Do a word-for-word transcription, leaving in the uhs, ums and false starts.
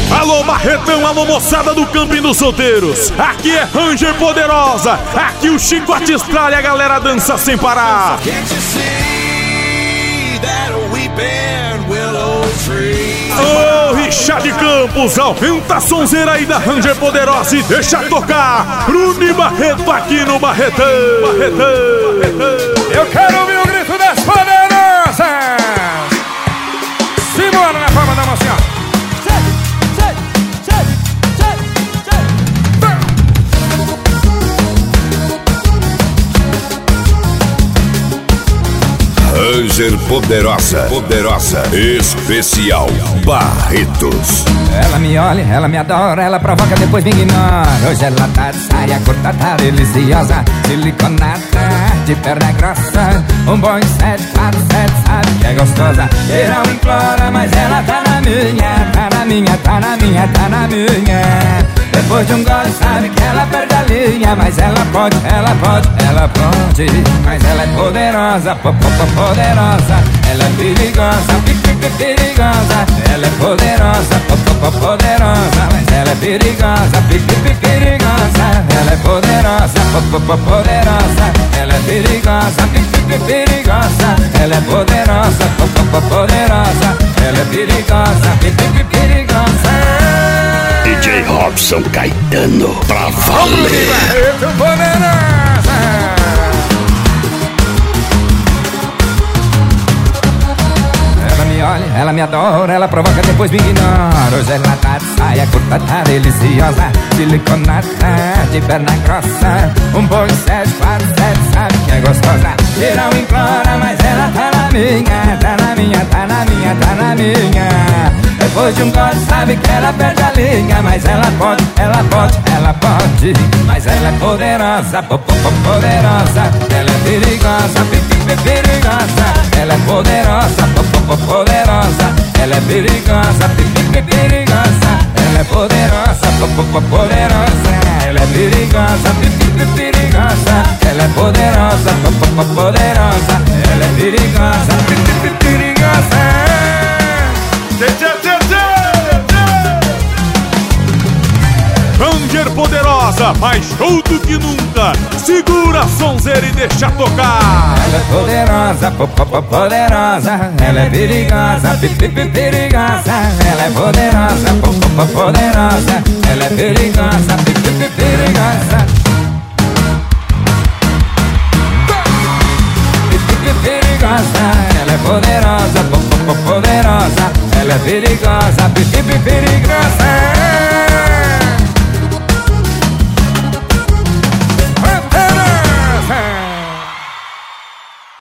Alô Barretão, alô moçada do Camping dos Solteiros. Aqui é Ranger Poderosa. Aqui o chicote estrala e a galera dança sem parar. Ô, oh, Richard Campos, aumenta a sonzeira aí da Ranger Poderosa e deixa tocar Bruno Barreto aqui no Barretão. Barretão, Barretão. Eu quero ouvir o grito das poderosas. Simbora na palma da mão, assim, ó. Ranger Poderosa, Poderosa, especial Barretos. Ela me olha, ela me adora, ela provoca, depois me ignora. Hoje ela tá de saia curta, tá deliciosa, siliconada, de perna grossa. Um bom sete, quatro, sete, sabe que é gostosa. Eu não implora, mas ela tá na minha, tá na minha, tá na minha, tá na minha. Depois de um gole sabe que ela perde a linha, mas ela pode, ela pode, ela pode. Mas ela é poderosa, po, po, po, poderosa. Ela é perigosa, pi, pi, pi, perigosa. Ela é poderosa, po, po, po, poderosa. Mas ela é perigosa, pi, pi, pi, perigosa. Ela é poderosa, po, po, po, poderosa. Ela é perigosa, pi, pi, pi, perigosa. Ela é poderosa, po, po, po, poderosa. Ela é perigosa, pi, pi, pi, perigosa. D J Robson Caetano, pra valer. Barreto Poderosa. Ela me olha, ela me adora, ela provoca, depois me ignora. Hoje ela tá de saia curta, tá deliciosa, siliconada, de perna grossa. Um bom sete, quatro, sete, sabe que é gostosa. E não implora, mas ela tá na minha, tá na minha, tá na minha, tá na minha. Depois de um gole sabe que ela perde a linha, mas ela pode, ela pode, ela pode. Mas ela é poderosa, po, po, po, poderosa. Ela é perigosa, pi, pi, pi, perigosa. Ela é poderosa, po, po, po, poderosa. Ela é perigosa, pi, pi, pi, perigosa. Ela é poderosa, po, po, po, poderosa. Ela é perigosa, pi, pi, pi, perigosa. Ela é poderosa, po, po, po, poderosa. Ela é perigosa, pi, pi, pi, perigosa. Ranger Poderosa, mais show do que nunca. Segura a sonzeira e deixa tocar. Ela é poderosa, po, po, po, poderosa. Ela é perigosa, pi, pi, pi, perigosa. Ela é poderosa, po, po, po, poderosa. Ela é perigosa, pi, pi, pi, perigosa. Pi, pi, pi, perigosa. Ela é poderosa, po, po, po, poderosa. Ela é perigosa, pi, pi, pi, perigosa.